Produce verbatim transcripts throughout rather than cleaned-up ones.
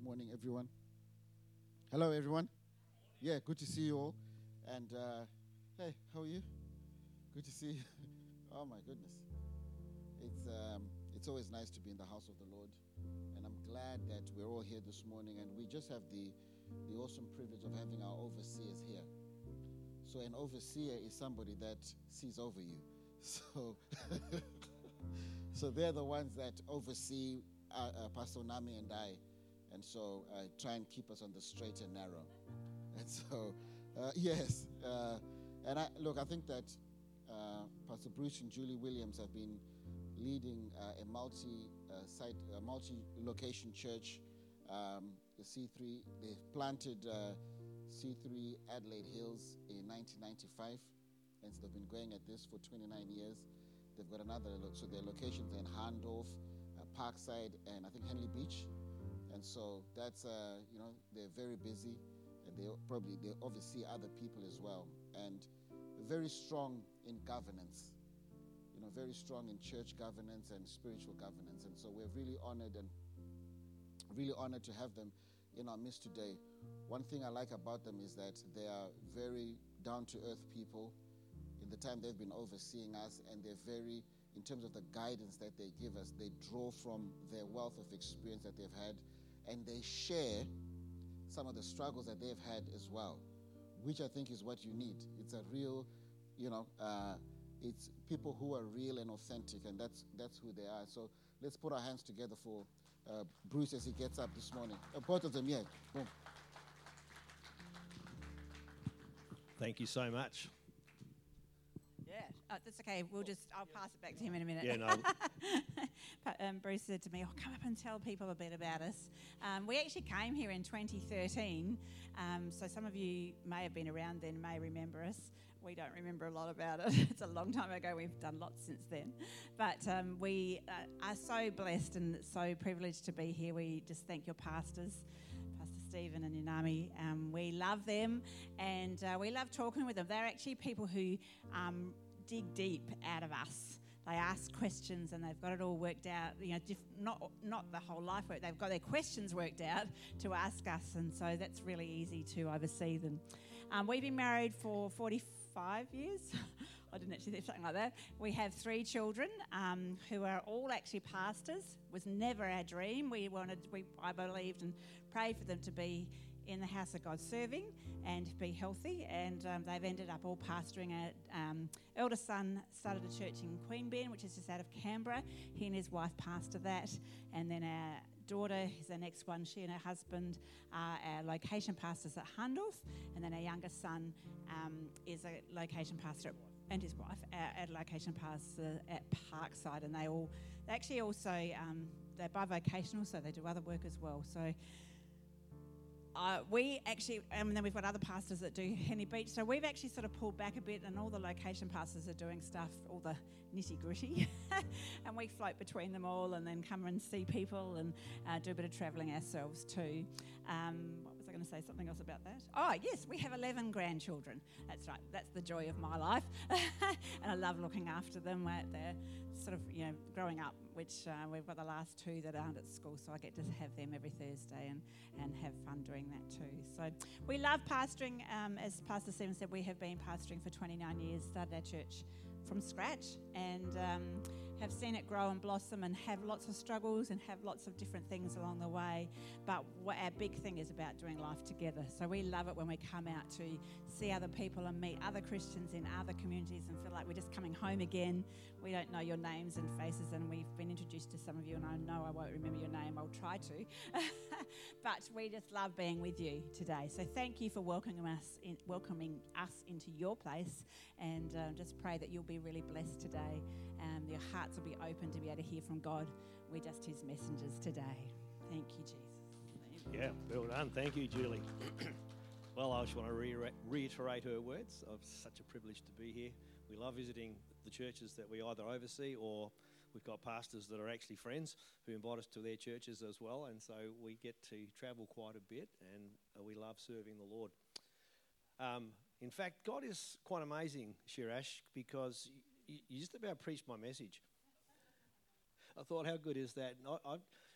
morning, everyone. Hello, everyone. Yeah, good to see you all. And uh, hey, how are you? Good to see you. Oh my goodness, it's um, it's always nice to be in the house of the Lord, and I'm glad that we're all here this morning. And we just have the the awesome privilege of having our overseers here. So an overseer is somebody that sees over you. So, so they're the ones that oversee uh, uh, Pastor Nami and I. And so uh, try and keep us on the straight and narrow. And so, uh, yes. Uh, and I, look, I think that uh, Pastor Bruce and Julie Williams have been leading uh, a multi-site, uh, a multi-location church, um, the C three. They've planted uh, C three Adelaide Hills in nineteen ninety-five. And so they've been going at this for twenty-nine years. They've got another, so their locations are in Hahndorf, uh, Parkside, and I think Henley Beach. And so that's, uh, you know, they're very busy, and they probably, they oversee other people as well. And very strong in governance, you know, very strong in church governance and spiritual governance. And so we're really honored and really honored to have them in our midst today. One thing I like about them is that they are very down-to-earth people in the time they've been overseeing us, and they're very, in terms of the guidance that they give us, they draw from their wealth of experience that they've had, and they share some of the struggles that they've had as well, which I think is what you need. It's a real, you know, uh, it's people who are real and authentic, and that's that's who they are. So let's put our hands together for uh, Bruce as he gets up this morning. Uh, both of them, yeah. Boom. Thank you so much. Yeah, oh, that's okay. We'll just, I'll pass it back to him in a minute. Yeah, no. But, um, Bruce said to me, oh, come up and tell people a bit about us. Um, we actually came here in twenty thirteen, um, so some of you may have been around then, may remember us. We don't remember a lot about it. It's a long time ago. We've done lots since then. But um, we uh, are so blessed and so privileged to be here. We just thank your pastors, Pastor Stephen and Yanami. Um, we love them, and uh, we love talking with them. They're actually people who um, dig deep out of us. They ask questions, and they've got it all worked out. You know, diff- not not the whole life work. They've got their questions worked out to ask us, and so that's really easy to oversee them. Um, we've been married for forty-five years. I didn't actually think something like that. We have three children um, who are all actually pastors. Was never our dream. We wanted, we I believed and prayed for them to be in the house of God serving and be healthy, and um, they've ended up all pastoring. At um, eldest son started a church in Queanbeyan, which is just out of Canberra. He and his wife pastor that, and then our daughter is the next one. She and her husband are our location pastors at Hahndorf, and then our youngest son um, is a location pastor at, and his wife our, our location pastor at Parkside, and they all they actually also um, they're bivocational, so they do other work as well. So. Uh, we actually, um, and then we've got other pastors that do Henley Beach, so we've actually sort of pulled back a bit, and all the location pastors are doing stuff, all the nitty-gritty, and we float between them all and then come and see people and uh, do a bit of travelling ourselves too. Um, what was I going to say? Something else about that? Oh, yes, we have eleven grandchildren. That's right. That's the joy of my life, and I love looking after them. They're sort of, you know, growing up, which uh, we've got the last two that aren't at school, so I get to have them every Thursday and, and have fun doing that too. So we love pastoring. Um, as Pastor Stephen said, we have been pastoring for twenty-nine years, started our church from scratch, and um, have seen it grow and blossom and have lots of struggles and have lots of different things along the way. But what our big thing is about doing life together. So we love it when we come out to see other people and meet other Christians in other communities and feel like we're just coming home again. We don't know your names and faces, and we've been introduced to some of you, and I know I won't remember your name. I'll try to. But we just love being with you today. So thank you for welcoming us in, welcoming us into your place, and uh, just pray that you'll be really blessed today. Um, your hearts will be open to be able to hear from God. We're just his messengers today. Thank you, Jesus. Yeah, well done. Thank you, Julie. Well, I just want to re- reiterate her words of such a privilege to be here. We love visiting the churches that we either oversee, or we've got pastors that are actually friends who invite us to their churches as well, and so we get to travel quite a bit, and we love serving the Lord. Um, in fact, God is quite amazing, Shirash, because you, you just about preached my message. I thought, how good is that? I, I,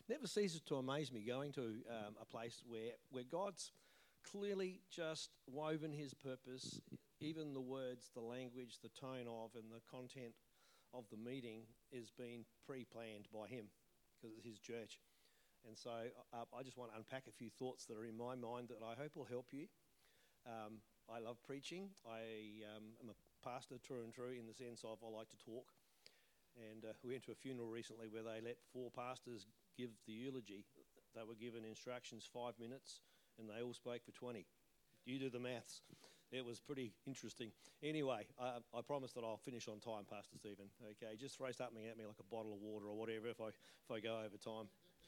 never ceases to amaze me going to um, a place where, where God's clearly just woven his purpose, even the words, the language, the tone of, and the content of the meeting is being pre-planned by him because it's his church. And so uh, I just want to unpack a few thoughts that are in my mind that I hope will help you. Um, I love preaching. I um, am a pastor true and true in the sense of I like to talk. And uh, we went to a funeral recently where they let four pastors give the eulogy. They were given instructions five minutes and they all spoke for twenty. You do the maths. It was pretty interesting. Anyway, I, I promise that I'll finish on time, Pastor Stephen. Okay, just throw something at me like a bottle of water or whatever if I if I go over time.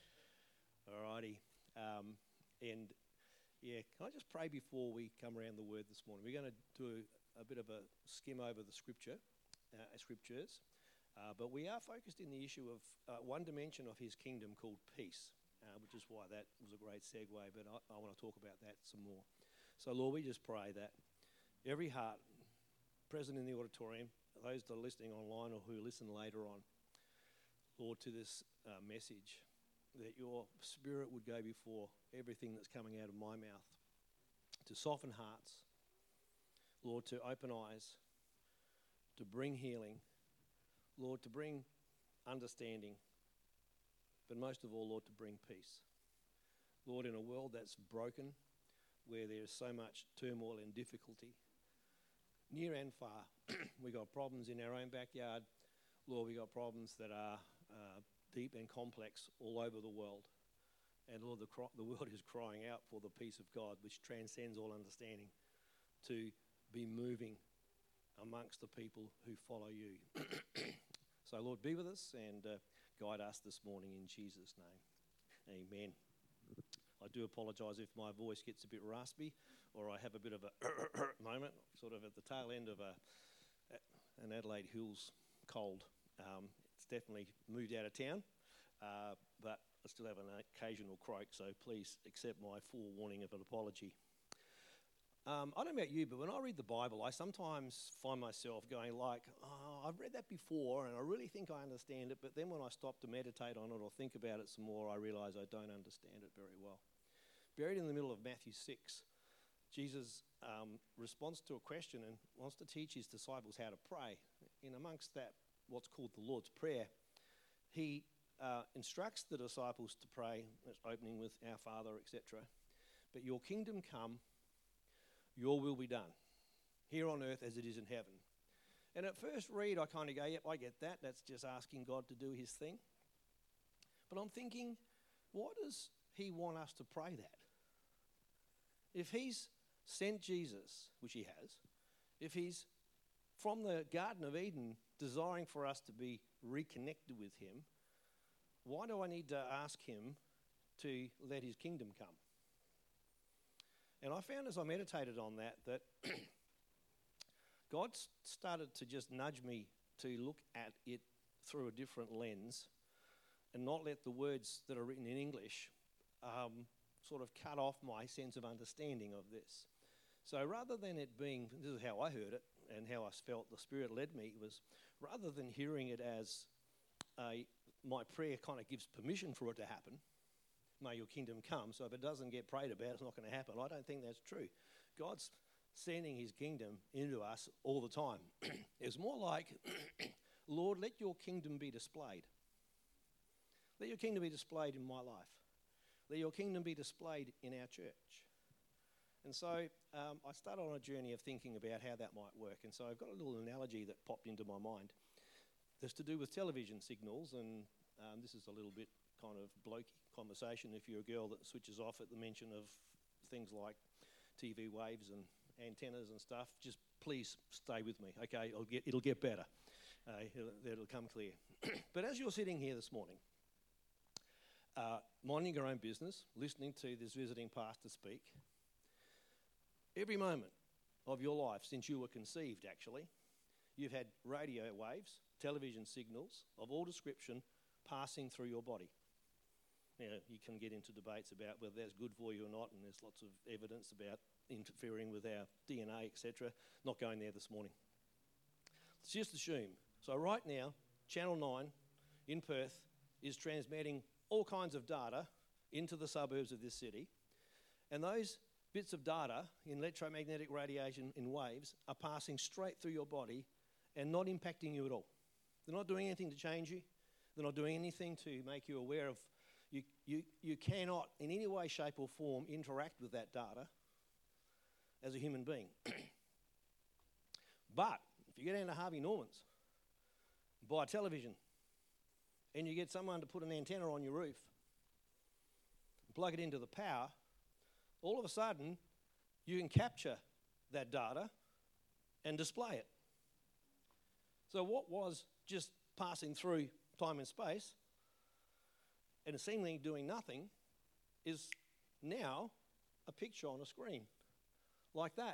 Alrighty. Um, and yeah, can I just pray before we come around the word this morning? We're going to do a bit of a skim over the scripture, uh, scriptures. Uh, but we are focused in the issue of uh, one dimension of his kingdom called peace, uh, which is why that was a great segue, but I, I want to talk about that some more. So, Lord, we just pray that every heart present in the auditorium, those that are listening online or who listen later on, Lord, to this uh, message, that your spirit would go before everything that's coming out of my mouth, to soften hearts, Lord, to open eyes, to bring healing, Lord, to bring understanding, but most of all, Lord, to bring peace. Lord, in a world that's broken, where there's so much turmoil and difficulty, near and far, we got problems in our own backyard. Lord, we got problems that are uh, deep and complex all over the world. And Lord, the, cro- the world is crying out for the peace of God, which transcends all understanding, to be moving amongst the people who follow you. So, Lord, be with us and uh, guide us this morning in Jesus' name. Amen. I do apologise if my voice gets a bit raspy or I have a bit of a moment, sort of at the tail end of a, an Adelaide Hills cold. Um, it's definitely moved out of town, uh, but I still have an occasional croak, so please accept my forewarning of an apology. Um, I don't know about you, but when I read the Bible, I sometimes find myself going like, oh, I've read that before and I really think I understand it, but then when I stop to meditate on it or think about it some more, I realise I don't understand it very well. Buried in the middle of Matthew six, Jesus um, responds to a question and wants to teach his disciples how to pray. In amongst that, what's called the Lord's Prayer, he uh, instructs the disciples to pray, opening with Our Father, et cetera. But your kingdom come, your will be done, here on earth as it is in heaven. And at first read, I kind of go, yep, I get that. That's just asking God to do his thing. But I'm thinking, why does he want us to pray that? If he's sent Jesus, which he has, if he's from the Garden of Eden desiring for us to be reconnected with him, why do I need to ask him to let his kingdom come? And I found as I meditated on that, that God started to just nudge me to look at it through a different lens and not let the words that are written in English um, sort of cut off my sense of understanding of this. So rather than it being, this is how I heard it and how I felt the Spirit led me, was rather than hearing it as a, my prayer kind of gives permission for it to happen, may your kingdom come, so if it doesn't get prayed about, it's not going to happen. I don't think that's true. God's sending his kingdom into us all the time. It's more like, Lord, let your kingdom be displayed. Let your kingdom be displayed in my life. Let your kingdom be displayed in our church. And so um, I started on a journey of thinking about how that might work. And so I've got a little analogy that popped into my mind. That's to do with television signals, and um, this is a little bit kind of blokey conversation if you're a girl that switches off at the mention of things like T V waves and antennas and stuff. Just please stay with me, okay? It'll get, it'll get better. Uh, it'll, it'll come clear. But as you're sitting here this morning, uh, minding your own business, listening to this visiting pastor speak, every moment of your life since you were conceived, actually, you've had radio waves, television signals of all description passing through your body. Now, you can get into debates about whether that's good for you or not, and there's lots of evidence about interfering with our D N A, et cetera. Not going there this morning. Let's just assume. So right now, Channel nine in Perth is transmitting all kinds of data into the suburbs of this city, and those bits of data in electromagnetic radiation in waves are passing straight through your body and not impacting you at all. They're not doing anything to change you. They're not doing anything to make you aware of. You, you, you cannot in any way, shape or form interact with that data as a human being. But if you get down to Harvey Norman's, buy a television, and you get someone to put an antenna on your roof, plug it into the power, all of a sudden you can capture that data and display it. So what was just passing through time and space and seemingly doing nothing is now a picture on a screen like that.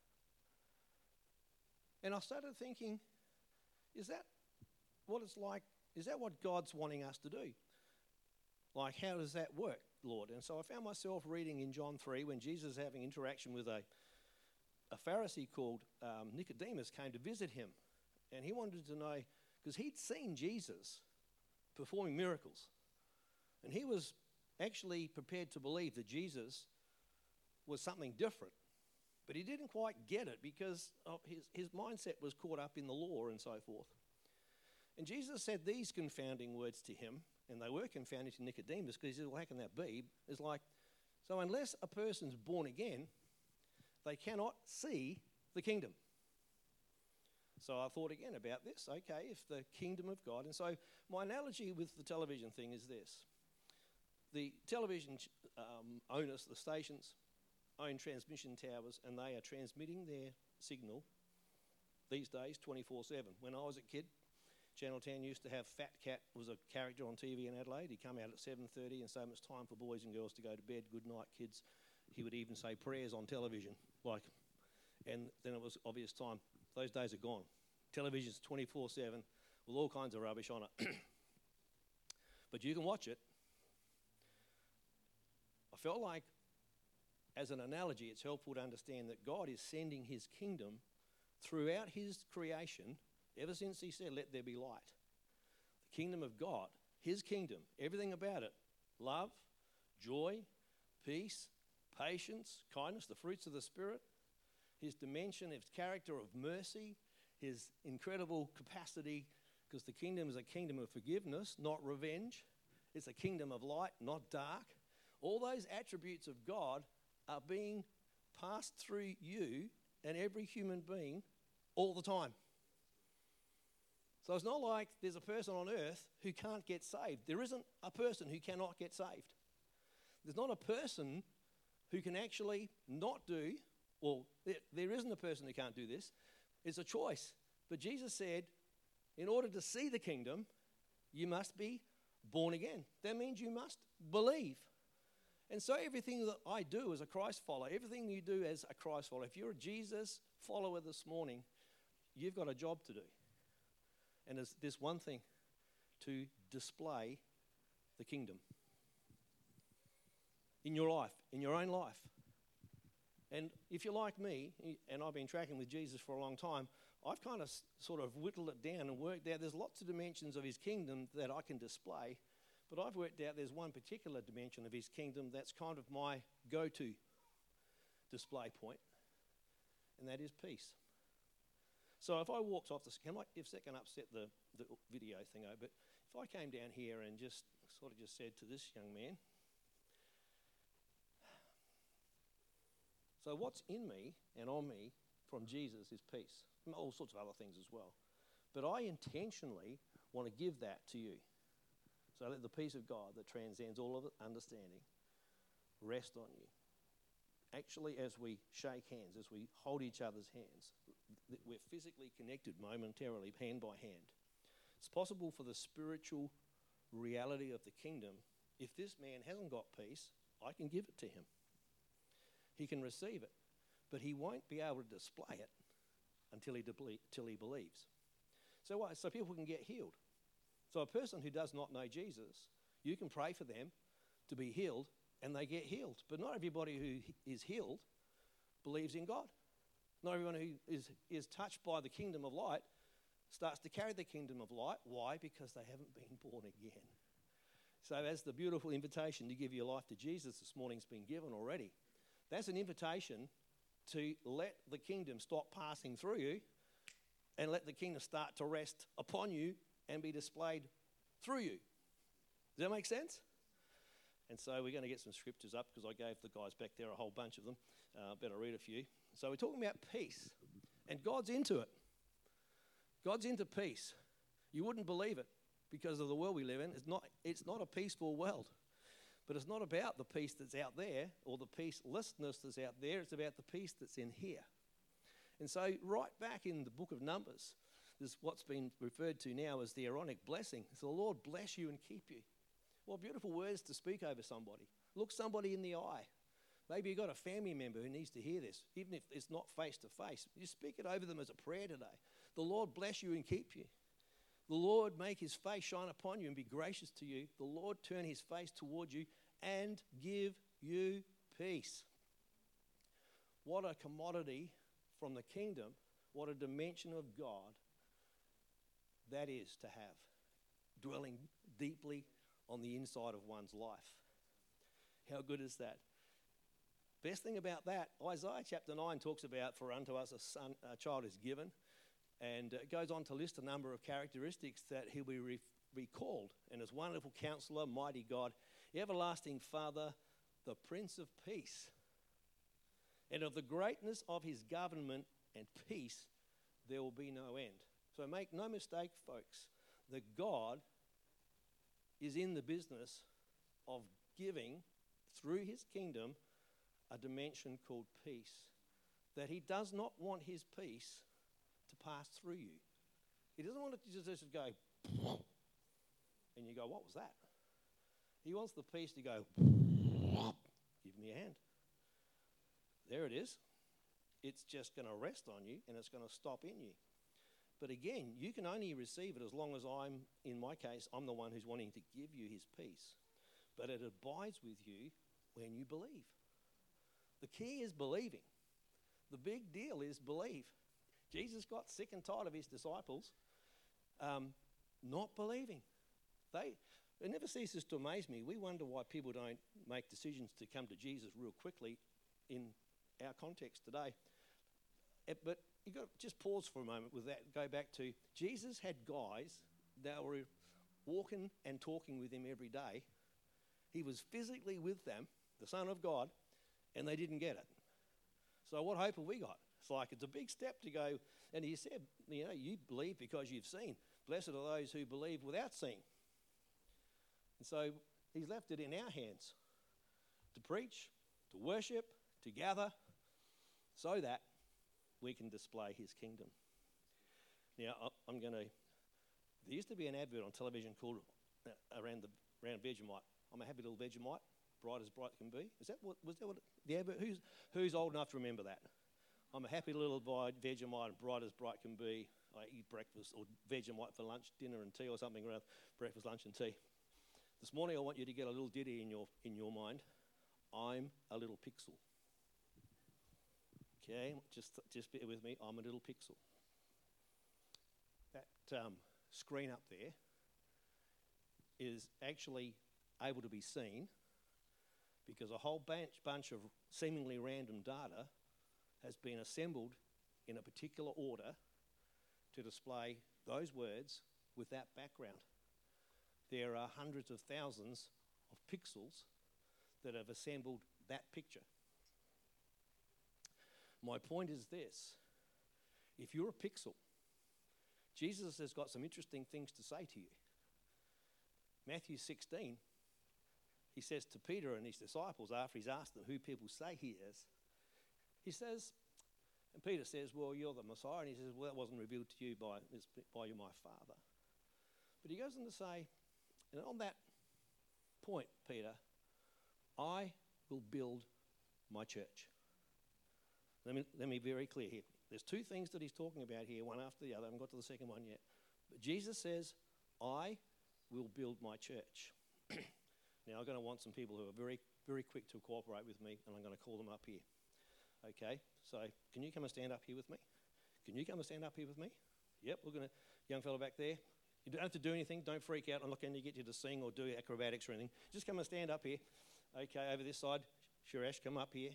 And I started thinking, is that what it's like? Is that what God's wanting us to do? Like, how does that work, Lord? And so I found myself reading in John three when Jesus is having interaction with a, a Pharisee called um, Nicodemus came to visit him. And he wanted to know, because he'd seen Jesus performing miracles. And he was actually prepared to believe that Jesus was something different. But he didn't quite get it because of his, his mindset was caught up in the law and so forth. And Jesus said these confounding words to him, and they were confounding to Nicodemus because he said, well, how can that be? It's like, so unless a person's born again, they cannot see the kingdom. So I thought again about this. Okay, if the kingdom of God, and so my analogy with the television thing is this. The television um, owners, the stations, own transmission towers, and they are transmitting their signal these days twenty-four seven. When I was a kid, Channel ten used to have Fat Cat, was a character on T V in Adelaide. He'd come out at seven thirty and so much time for boys and girls to go to bed. Good night, kids. He would even say prayers on television. like, And then it was obvious time. Those days are gone. Television's twenty-four seven with all kinds of rubbish on it. But you can watch it. I felt like, as an analogy, it's helpful to understand that God is sending his kingdom throughout his creation, ever since he said, let there be light. The kingdom of God, his kingdom, everything about it, love, joy, peace, patience, kindness, the fruits of the Spirit, his dimension, his character of mercy, his incredible capacity, because the kingdom is a kingdom of forgiveness, not revenge. It's a kingdom of light, not dark. All those attributes of God are being passed through you and every human being all the time. So it's not like there's a person on earth who can't get saved. There isn't a person who cannot get saved. There's not a person who can actually not do, well, there, there isn't a person who can't do this. It's a choice. But Jesus said, in order to see the kingdom, you must be born again. That means you must believe. And so everything that I do as a Christ follower, everything you do as a Christ follower, if you're a Jesus follower this morning, you've got a job to do. And there's this one thing, to display the kingdom in your life, in your own life. And if you're like me, and I've been tracking with Jesus for a long time, I've kind of s- sort of whittled it down and worked out there's lots of dimensions of his kingdom that I can display, but I've worked out there's one particular dimension of his kingdom that's kind of my go-to display point, and that is peace. So if I walked off the screen, if that can upset the, the video thing, but if I came down here and just sort of just said to this young man, so what's in me and on me from Jesus is peace, and all sorts of other things as well. But I intentionally want to give that to you. So let the peace of God that transcends all of understanding rest on you. Actually, as we shake hands, as we hold each other's hands, we're physically connected momentarily, hand by hand. It's possible for the spiritual reality of the kingdom. If this man hasn't got peace, I can give it to him. He can receive it, but he won't be able to display it until he, deble- till he believes. So what? So people can get healed. So a person who does not know Jesus, you can pray for them to be healed, and they get healed. But not everybody who is healed believes in God. Not everyone who is, is touched by the kingdom of light starts to carry the kingdom of light. Why? Because they haven't been born again. So as the beautiful invitation to give your life to Jesus this morning's been given already, that's an invitation to let the kingdom stop passing through you and let the kingdom start to rest upon you and be displayed through you. Does that make sense? And so we're going to get some scriptures up because I gave the guys back there a whole bunch of them. Uh, better read a few. So we're talking about peace, and God's into it. God's into peace. You wouldn't believe it because of the world we live in. It's not, it's not a peaceful world. But it's not about the peace that's out there or the peacelessness that's out there. It's about the peace that's in here. And so right back in the book of Numbers, there's what's been referred to now as the Aaronic blessing. So the Lord bless you and keep you. What beautiful words to speak over somebody. Look somebody in the eye. Maybe you've got a family member who needs to hear this, even if it's not face to face. You speak it over them as a prayer today. The Lord bless you and keep you. The Lord make his face shine upon you and be gracious to you. The Lord turn his face toward you and give you peace. What a commodity from the kingdom, what a dimension of God that is to have, dwelling deeply on the inside of one's life. How good is that? Best thing about that, Isaiah chapter nine talks about, for unto us a son, a child is given, and it goes on to list a number of characteristics that he'll be re- recalled. And as wonderful counselor, mighty God, everlasting Father, the Prince of Peace. And of the greatness of his government and peace, there will be no end. So make no mistake, folks, that God is in the business of giving, through his kingdom, a dimension called peace. That he does not want his peace to pass through you. He doesn't want it to just go, and you go, what was that? He wants the peace to go, give me a hand. There it is. It's just going to rest on you and it's going to stop in you. But again, you can only receive it as long as I'm, in my case, I'm the one who's wanting to give you his peace. But it abides with you when you believe. The key is believing. The big deal is believe. Jesus got sick and tired of his disciples um, not believing. They, it never ceases to amaze me. We wonder why people don't make decisions to come to Jesus real quickly in our context today. It, but you've got to just pause for a moment with that. Go back to Jesus had guys that were walking and talking with him every day. He was physically with them, the Son of God, and they didn't get it. So what hope have we got? It's like it's a big step to go. And he said, you know, you believe because you've seen. Blessed are those who believe without seeing. And so he's left it in our hands to preach, to worship, to gather, so that we can display his kingdom. Now, I'm going to, there used to be an advert on television called uh, around the around Vegemite. I'm a happy little Vegemite, bright as bright can be. Is that what, was that what, the advert, who's, who's old enough to remember that? I'm a happy little Vegemite, bright as bright can be. I eat breakfast or Vegemite for lunch, dinner and tea or something around breakfast, lunch and tea. This morning I want you to get a little ditty in your in your mind. I'm a little pixel. Okay, just just bear with me. I'm a little pixel. That um, screen up there is actually able to be seen because a whole bunch, bunch of seemingly random data has been assembled in a particular order to display those words with that background. There are hundreds of thousands of pixels that have assembled that picture. My point is this: if you're a pixel, Jesus has got some interesting things to say to you. Matthew sixteen, he says to Peter and his disciples after he's asked them who people say he is, he says, and Peter says, well, you're the Messiah. And he says, well, that wasn't revealed to you by, by my Father. But he goes on to say, and on that point, Peter, I will build my church. Let me, let me be very clear here. There's two things that he's talking about here, one after the other. I haven't got to the second one yet. But Jesus says, I will build my church. Now, I'm going to want some people who are very, very quick to cooperate with me, and I'm going to call them up here. Okay, so can you come and stand up here with me? Can you come and stand up here with me? Yep, we're going to, young fellow back there, You don't have to do anything. Don't freak out. I'm not going to get you to sing or do acrobatics or anything. Just come and stand up here. Okay, over this side. Suresh, come up here.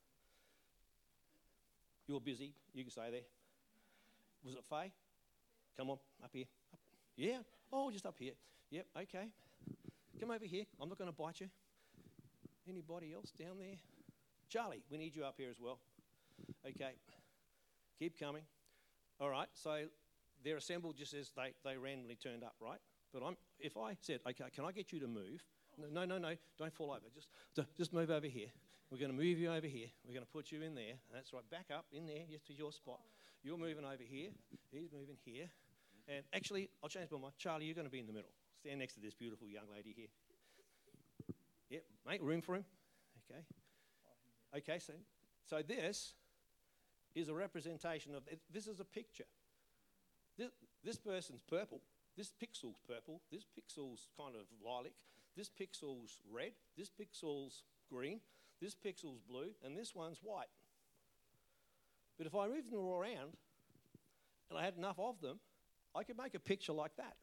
You're busy. You can stay there. Was it Faye? Come on, up here. Up. Yeah. Oh, just up here. Yep, okay. Come over here. I'm not going to bite you. Anybody else down there? Charlie, we need you up here as well. Okay. Keep coming. All right, so they're assembled just as they, they randomly turned up, right? But I'm if I said, okay, can I get you to move? No, no, no, don't fall over. Just, just move over here. We're going to move you over here. We're going to put you in there. That's right. Back up in there. Yes, to your spot. You're moving over here. He's moving here. And actually, I'll change my mind. Charlie, you're going to be in the middle. Stand next to this beautiful young lady here. Yep, make room for him. Okay. Okay, so, so this is a representation of, this is a picture. This, this person's purple. This pixel's purple. This pixel's kind of lilac. This pixel's red. This pixel's green. This pixel's blue. And this one's white. But if I moved them all around and I had enough of them, I could make a picture like that.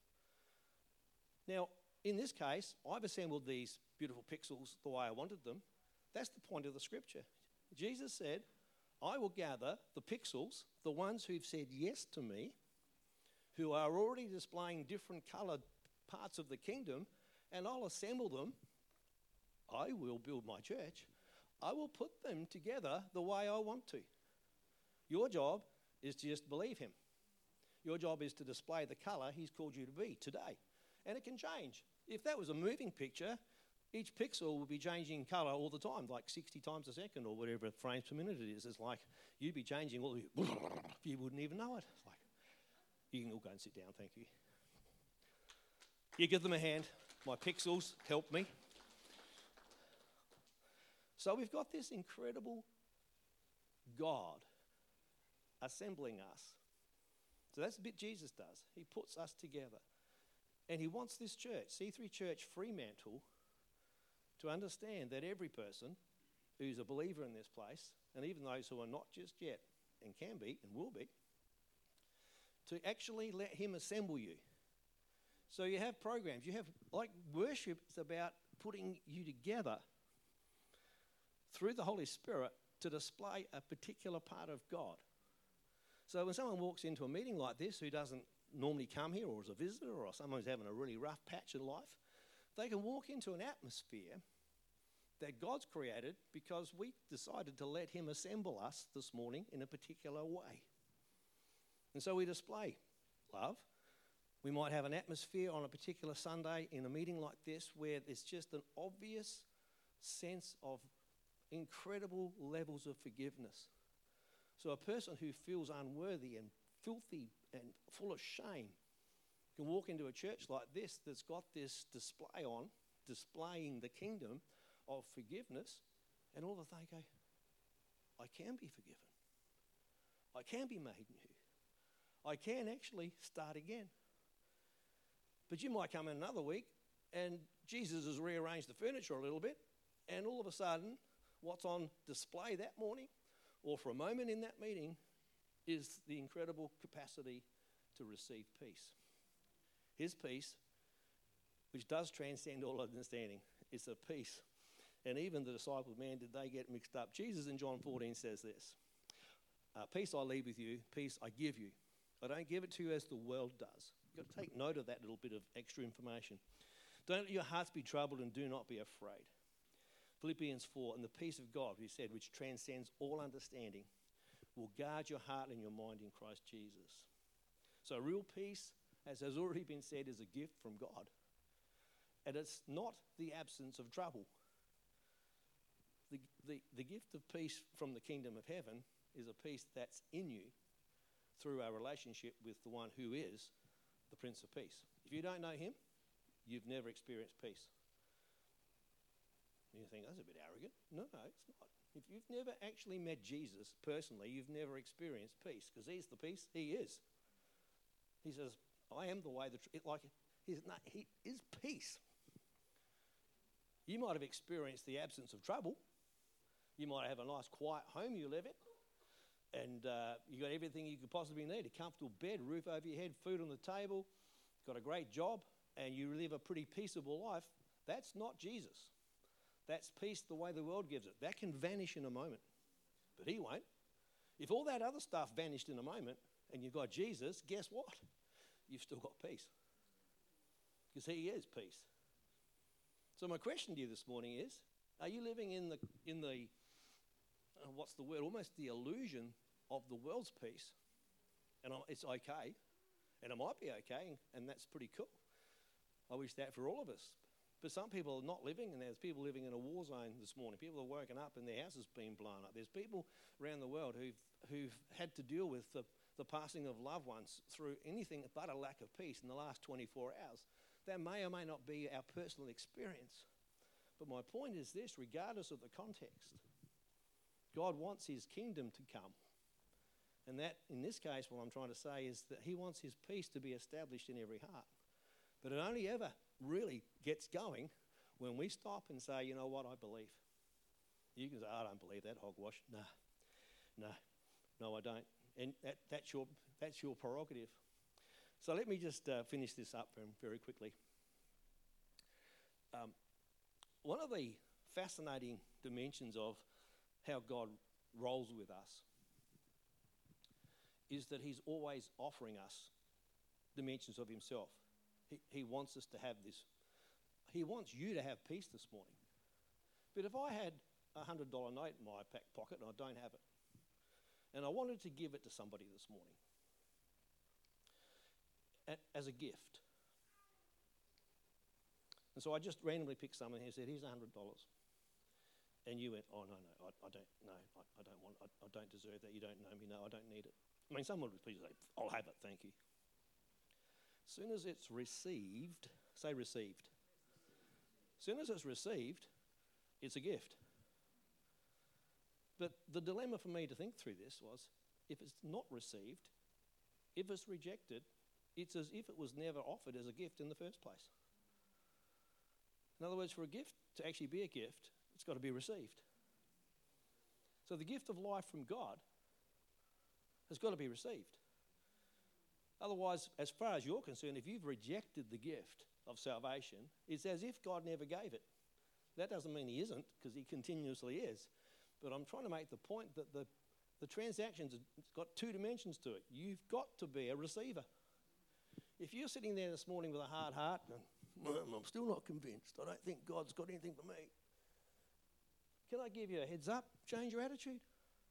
Now, in this case, I've assembled these beautiful pixels the way I wanted them. That's the point of the scripture. Jesus said, I will gather the pixels, the ones who've said yes to me, who are already displaying different coloured parts of the kingdom, and I'll assemble them. I will build my church. I will put them together the way I want to. Your job is to just believe him. Your job is to display the colour he's called you to be today. And it can change. If that was a moving picture, each pixel would be changing colour all the time, like sixty times a second or whatever frames per minute it is. It's like you'd be changing all the... You wouldn't even know it. It's like, you can all go and sit down, thank you. You give them a hand. My pixels help me. So we've got this incredible God assembling us. So that's the bit Jesus does. He puts us together. And he wants this church, C three Church Fremantle, to understand that every person who's a believer in this place, and even those who are not just yet, and can be, and will be, to actually let him assemble you. So you have programs. You have, like, worship is about putting you together through the Holy Spirit to display a particular part of God. So when someone walks into a meeting like this who doesn't normally come here, or as a visitor, or someone who's having a really rough patch in life, they can walk into an atmosphere that God's created because we decided to let him assemble us this morning in a particular way. And so we display love. We might have an atmosphere on a particular Sunday in a meeting like this where there's just an obvious sense of incredible levels of forgiveness. So a person who feels unworthy and filthy and full of shame can walk into a church like this that's got this display on, displaying the kingdom of forgiveness, and all of they go, I can be forgiven. I can be made new. I can actually start again. But you might come in another week and Jesus has rearranged the furniture a little bit, and all of a sudden what's on display that morning or for a moment in that meeting is the incredible capacity to receive peace. His peace, which does transcend all understanding, is a peace. And even the disciples, man, did they get mixed up. Jesus in John fourteen says this, uh, peace I leave with you, peace I give you. I don't give it to you as the world does. You've got to take note of that little bit of extra information. Don't let your hearts be troubled and do not be afraid. Philippians four, and the peace of God, he said, which transcends all understanding, will guard your heart and your mind in Christ Jesus. So real peace, as has already been said, is a gift from God. And it's not the absence of trouble. The, the, the gift of peace from the kingdom of heaven is a peace that's in you through our relationship with the one who is the Prince of Peace. If you don't know him, you've never experienced peace. You think, that's a bit arrogant. No, no, it's not. If you've never actually met Jesus personally, you've never experienced peace, because he's the peace. He is. He says, I am the way, the truth. Like, he's not, he is peace. You might have experienced the absence of trouble. You might have a nice, quiet home you live in, and uh, you got everything you could possibly need, a comfortable bed, roof over your head, food on the table, got a great job, and you live a pretty peaceable life, that's not Jesus. That's peace the way the world gives it. That can vanish in a moment, but he won't. If all that other stuff vanished in a moment and you've got Jesus, guess what? You've still got peace, because he is peace. So my question to you this morning is, are you living in the, in the uh, what's the word, almost the illusion of the world's peace? And it's okay, and it might be okay, and that's pretty cool. I wish that for all of us. But some people are not living, and there's people living in a war zone this morning. People are woken up and their houses being blown up. There's people around the world who've, who've had to deal with the, the passing of loved ones through anything but a lack of peace in the last twenty-four hours. That may or may not be our personal experience. But my point is this, regardless of the context, God wants his kingdom to come. And that, in this case, what I'm trying to say is that he wants his peace to be established in every heart. But it only ever really gets going when we stop and say, you know what, I believe. You can say, I don't believe that, hogwash. No, no, no, I don't. And that, that's, your, that's your prerogative. So let me just uh, finish this up very, very quickly. Um, one of the fascinating dimensions of how God rolls with us is that he's always offering us dimensions of himself. He, he wants us to have this. He wants you to have peace this morning. But if I had a one hundred dollar note in my back pocket and I don't have it, and I wanted to give it to somebody this morning as a gift, and so I just randomly picked someone who said, here's one hundred dollars. And you went, oh, no, no, I, I don't, no, I, I don't want, I, I don't deserve that. You don't know me. No, I don't need it. I mean, someone would please say, I'll have it, thank you. As soon as it's received, say received. As soon as it's received, it's a gift. But the dilemma for me to think through this was, if it's not received, if it's rejected, it's as if it was never offered as a gift in the first place. In other words, for a gift to actually be a gift, it's got to be received. So the gift of life from God has got to be received. Otherwise, as far as you're concerned, if you've rejected the gift of salvation, it's as if God never gave it. That doesn't mean he isn't, because he continuously is. But I'm trying to make the point that the, the transaction's got two dimensions to it. You've got to be a receiver. If you're sitting there this morning with a hard heart, and I'm still not convinced, I don't think God's got anything for me, can I give you a heads up? Change your attitude.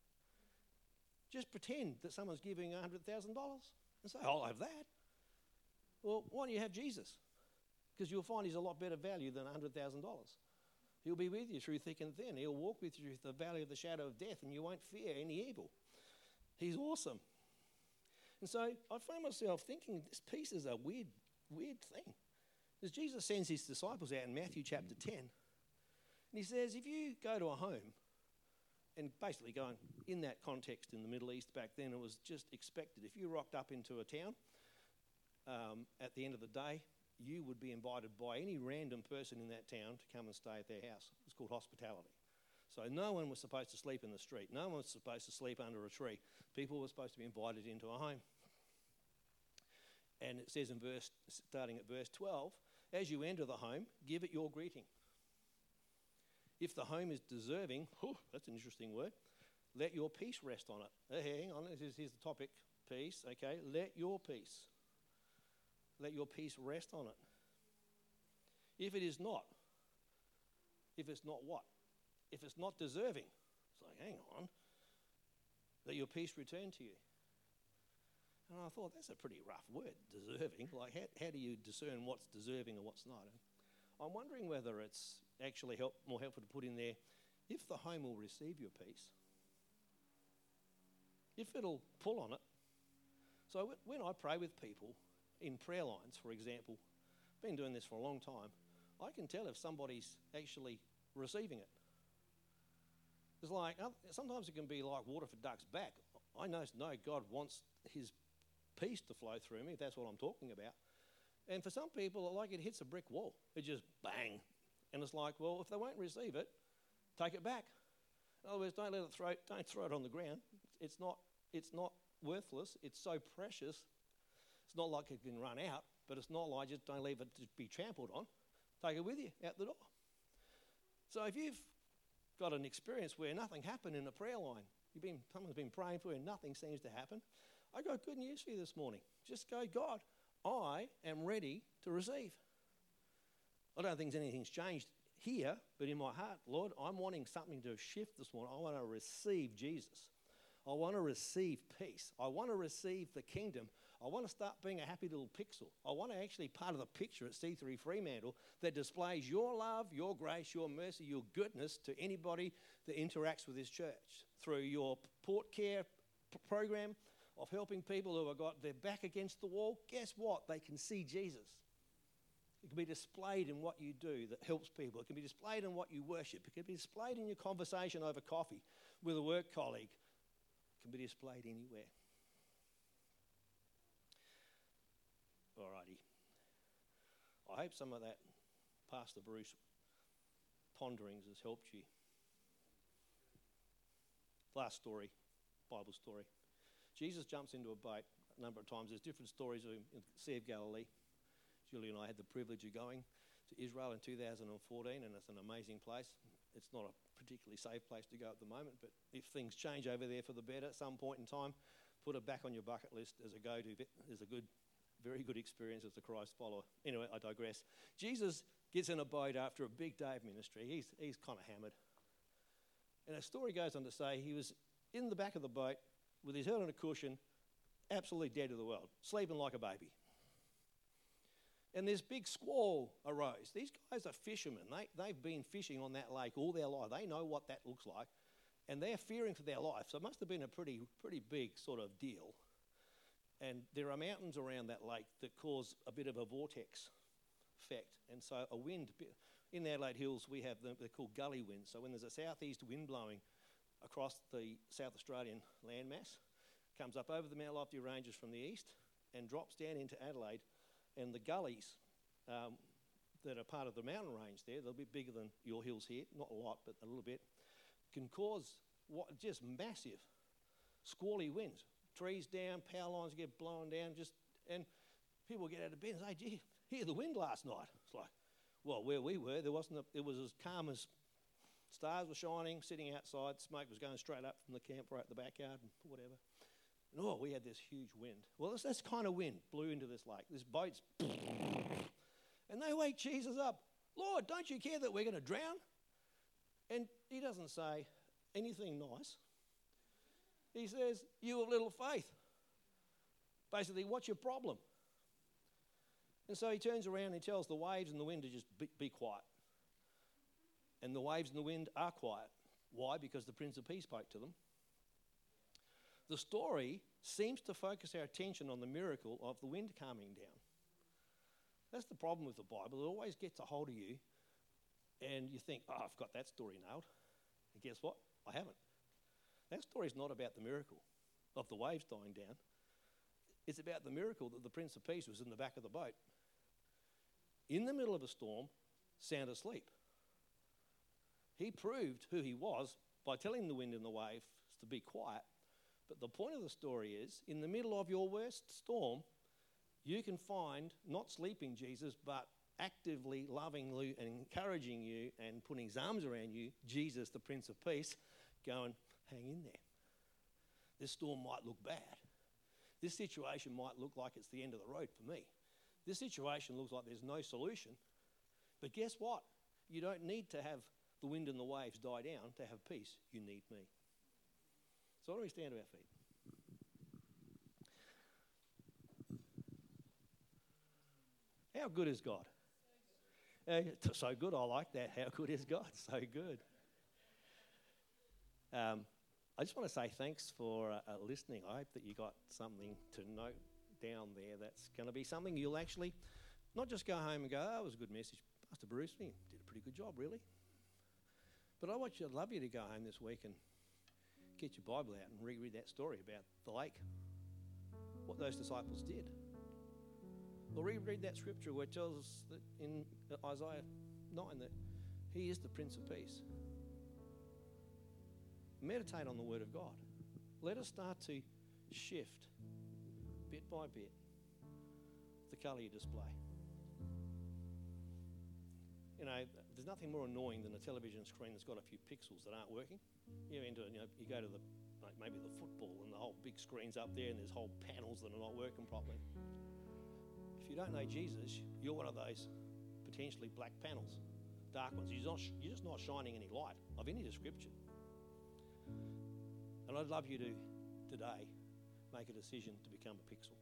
Just pretend that someone's giving one hundred thousand dollars and say, I'll have that. Well, why don't you have Jesus? Because you'll find he's a lot better value than one hundred thousand dollars. He'll be with you through thick and thin. He'll walk with you through the valley of the shadow of death, and you won't fear any evil. He's awesome. And so I find myself thinking, this peace is a weird, weird thing. As Jesus sends his disciples out in Matthew chapter ten, and he says, if you go to a home, and basically going in that context in the Middle East back then, it was just expected. If you rocked up into a town, um, at the end of the day, you would be invited by any random person in that town to come and stay at their house. It's called hospitality. So no one was supposed to sleep in the street. No one was supposed to sleep under a tree. People were supposed to be invited into a home. And it says in verse, starting at verse twelve, as you enter the home, give it your greeting. If the home is deserving, oh, that's an interesting word, let your peace rest on it. Uh, hang on, here's, here's the topic, peace, okay? Let your peace, let your peace rest on it. If it is not, if it's not what? If it's not deserving, it's like, hang on, let your peace return to you. And I thought, that's a pretty rough word, deserving. Like, how, how do you discern what's deserving and what's not? I'm wondering whether it's actually help, more helpful to put in there, if the home will receive your peace, if it'll pull on it. So when I pray with people in prayer lines, for example, been doing this for a long time, I can tell if somebody's actually receiving it. It's like, sometimes it can be like water for duck's back. I know, no, God wants his peace to flow through me, if that's what I'm talking about. And for some people, like it hits a brick wall. It just bang. And it's like, well, if they won't receive it, take it back. In other words, don't let it throw, don't throw it on the ground. It's not, it's not worthless. It's so precious. It's not like it can run out, but it's not like just don't leave it to be trampled on. Take it with you out the door. So if you've got an experience where nothing happened in a prayer line, you've been someone's been praying for you and nothing seems to happen, I got good news for you this morning. Just go, God, I am ready to receive. I don't think anything's changed here, but in my heart, Lord, I'm wanting something to shift this morning. I want to receive Jesus. I want to receive peace. I want to receive the kingdom. I want to start being a happy little pixel. I want to actually part of the picture at C three Fremantle that displays your love, your grace, your mercy, your goodness to anybody that interacts with this church through your port care p- program of helping people who have got their back against the wall. Guess what? They can see Jesus. It can be displayed in what you do that helps people. It can be displayed in what you worship. It can be displayed in your conversation over coffee with a work colleague. It can be displayed anywhere. Alrighty. I hope some of that Pastor Bruce ponderings has helped you. Last story, Bible story. Jesus jumps into a boat a number of times. There's different stories of him in the Sea of Galilee. Julie and I had the privilege of going to Israel in two thousand fourteen, and it's an amazing place. It's not a particularly safe place to go at the moment, but if things change over there for the better at some point in time, put it back on your bucket list as a go-to. There's a good, very good experience as a Christ follower. Anyway, I digress. Jesus gets in a boat after a big day of ministry. He's, he's kind of hammered. And the story goes on to say he was in the back of the boat with his head on a cushion, absolutely dead to the world, sleeping like a baby. And this big squall arose. These guys are fishermen. They, they've been fishing on that lake all their life. They know what that looks like. And they're fearing for their life. So it must have been a pretty, pretty big sort of deal. And there are mountains around that lake that cause a bit of a vortex effect. And so a wind, in the Adelaide Hills, we have them, they're called gully winds. So when there's a southeast wind blowing across the South Australian landmass, comes up over the Mount Lofty Ranges from the east and drops down into Adelaide. And the gullies um, that are part of the mountain range there, they'll be bigger than your hills here, not a lot, but a little bit, can cause what just massive squally winds. Trees down, power lines get blown down, just and people get out of bed and say, gee, hear the wind last night. It's like, well, where we were, there wasn't. A, it was as calm as stars were shining, sitting outside, smoke was going straight up from the camp right at the backyard and whatever. And oh, we had this huge wind. Well, that's, that's kind of wind blew into this lake. This boat's... And they wake Jesus up. Lord, don't you care that we're going to drown? And he doesn't say anything nice. He says, you have little faith. Basically, what's your problem? And so he turns around and he tells the waves and the wind to just be, be quiet. And the waves and the wind are quiet. Why? Because the Prince of Peace spoke to them. The story seems to focus our attention on the miracle of the wind calming down. That's the problem with the Bible. It always gets a hold of you and you think, oh, I've got that story nailed. And guess what? I haven't. That story's not about the miracle of the waves dying down. It's about the miracle that the Prince of Peace was in the back of the boat, in the middle of a storm, sound asleep. He proved who he was by telling the wind and the waves to be quiet. But the point of the story is, in the middle of your worst storm, you can find not sleeping Jesus, but actively loving you and encouraging you and putting his arms around you, Jesus, the Prince of Peace, going, hang in there. This storm might look bad. This situation might look like it's the end of the road for me. This situation looks like there's no solution. But guess what? You don't need to have the wind and the waves die down to have peace. You need me. So why don't we stand to our feet? How good is God? Uh, so good, I like that. How good is God? So good. Um, I just want to say thanks for uh, uh, listening. I hope that you got something to note down there that's going to be something you'll actually not just go home and go, oh, that was a good message. Pastor Bruce did a pretty good job, really. But I want you, I'd love you to go home this week and get your Bible out and reread that story about the lake, what those disciples did. Or reread that scripture where it tells us that in Isaiah nine that he is the Prince of Peace. Meditate on the Word of God. Let us start to shift bit by bit the colour you display. You know, there's nothing more annoying than a television screen that's got a few pixels that aren't working. You into you know, you go to the like maybe the football and the whole big screen's up there and there's whole panels that are not working properly. If you don't know Jesus, you're one of those potentially black panels, dark ones. You're, not, you're just not shining any light of any description. And I'd love you to today make a decision to become a pixel.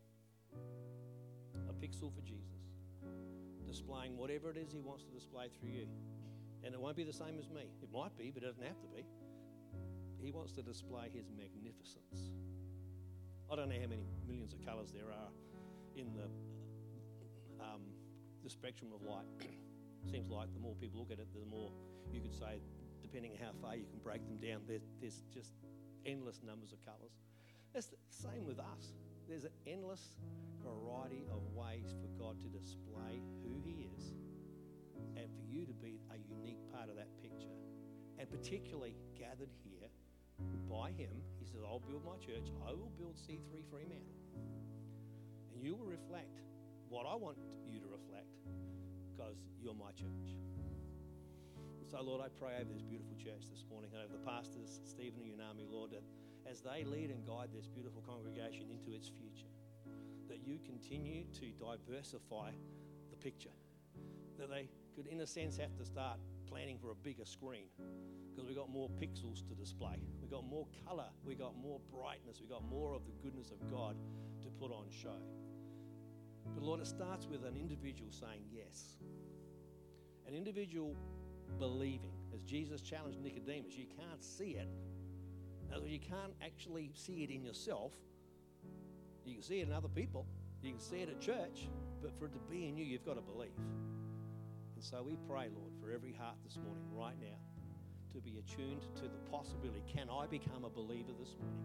A pixel for Jesus, displaying whatever it is he wants to display through you. And it won't be the same as me. It might be, but it doesn't have to be. He wants to display his magnificence. I don't know how many millions of colours there are in the um, the spectrum of light. Seems like the more people look at it, the more you could say, depending on how far you can break them down, there, there's just endless numbers of colours. It's the same with us. There's an endless variety of ways for God to display who he is and for you to be a unique part of that picture. And particularly gathered here by him, he says, I'll build my church, I will build C three Fremantle. And you will reflect what I want you to reflect because you're my church. So, Lord, I pray over this beautiful church this morning and over the pastors, Stephen and Unami, Lord, that as they lead and guide this beautiful congregation into its future, that you continue to diversify the picture, that they could, in a sense, have to start planning for a bigger screen because we've got more pixels to display. We've got more colour. We've got more brightness. We've got more of the goodness of God to put on show. But, Lord, it starts with an individual saying yes. An individual believing. As Jesus challenged Nicodemus, you can't see it. Now, you can't actually see it in yourself. You can see it in other people. You can see it at church. But for it to be in you, you've got to believe. And so we pray, Lord, for every heart this morning, right now, to be attuned to the possibility, can I become a believer this morning?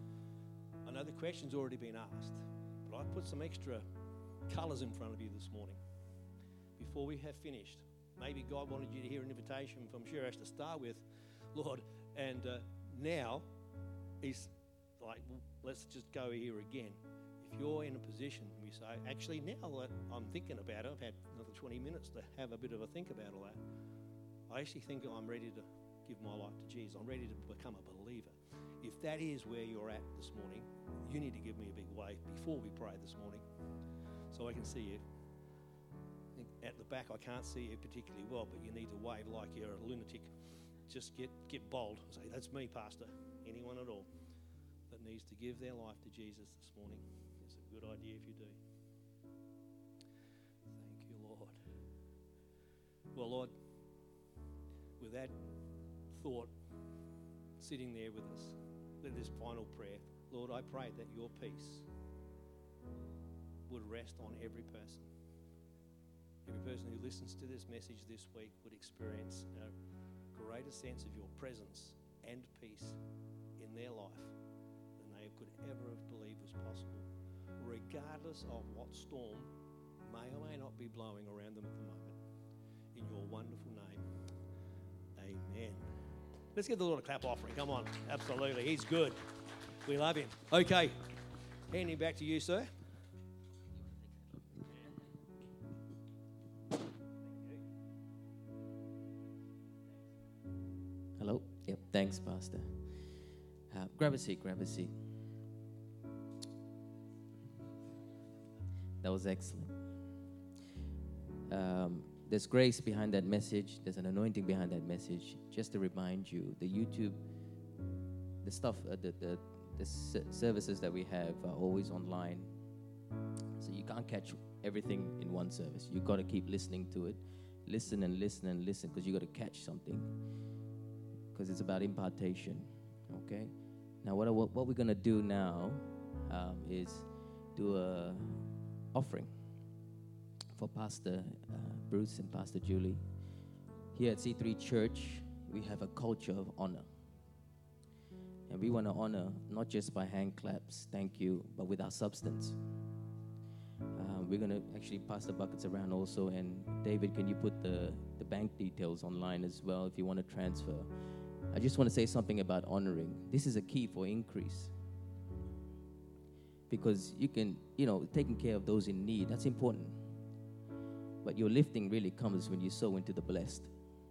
I know the question's already been asked, but I've put some extra colours in front of you this morning. Before we have finished, maybe God wanted you to hear an invitation from Shirash to start with, Lord, and uh, now he's like, well, let's just go here again. If you're in a position, we say, actually, now that I'm thinking about it, I've had another twenty minutes to have a bit of a think about all that. I actually think I'm ready to give my life to Jesus. I'm ready to become a believer. If that is where you're at this morning, you need to give me a big wave before we pray this morning so I can see you. At the back, I can't see you particularly well, but you need to wave like you're a lunatic. Just get, get bold. Say, that's me, Pastor. Anyone at all that needs to give their life to Jesus this morning. It's a good idea if you do. Thank you, Lord. Well, Lord, with that thought sitting there with us, let this final prayer, Lord, I pray that your peace would rest on every person. Every person who listens to this message this week would experience a greater sense of your presence and peace in their life than they could ever have believed was possible, regardless of what storm may or may not be blowing around them at the moment. In your wonderful name, amen. Let's give the Lord a clap offering. Come on. Absolutely. He's good. We love him. Okay. Handing back to you, sir. Hello? Yep, thanks, Pastor. Uh, grab a seat, grab a seat. That was excellent. Um, there's grace behind that message. There's an anointing behind that message. Just to remind you, the YouTube, the stuff, uh, the, the, the services that we have are always online. So you can't catch everything in one service. You've got to keep listening to it. Listen and listen and listen because you've got to catch something. Because it's about impartation, okay? Now, what, what, what we're going to do now um, is do a offering for Pastor uh, Bruce and Pastor Julie. Here at C three Church, we have a culture of honor. And we want to honor not just by hand claps, thank you, but with our substance. Uh, we're going to actually pass the buckets around also. And David, can you put the, the bank details online as well if you want to transfer? I just want to say something about honoring. This is a key for increase. because you can, you know, taking care of those in need, that's important. But your lifting really comes when you sow into the blessed.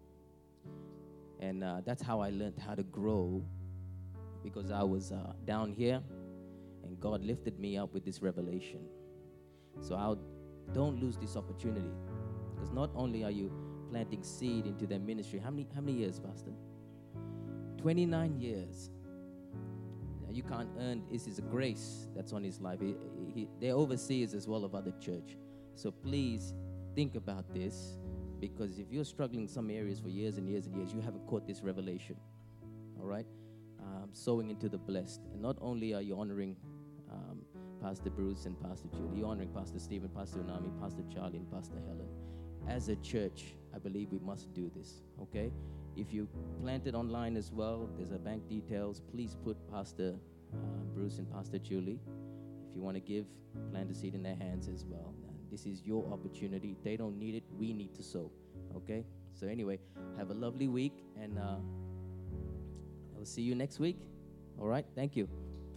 And uh, that's how I learned how to grow, because I was uh, down here, and God lifted me up with this revelation. So I'll, don't lose this opportunity, because not only are you planting seed into their ministry, how many, how many years, Pastor? twenty-nine years. Now, you can't earn, this is a grace that's on his life. He, he, they're overseers as well of other church. So please think about this, because if you're struggling in some areas for years and years and years, you haven't caught this revelation. All right? Um, sowing into the blessed. And not only are you honoring um, Pastor Bruce and Pastor Julie, you're honoring Pastor Stephen, Pastor Unami, Pastor Charlie, and Pastor Helen. As a church, I believe we must do this, okay? If you planted online as well, there's a bank details. Please put Pastor uh, Bruce and Pastor Julie. If you want to give, plant a seed in their hands as well. And this is your opportunity. They don't need it. We need to sow, okay? So anyway, have a lovely week, and uh, I'll see you next week. All right? Thank you.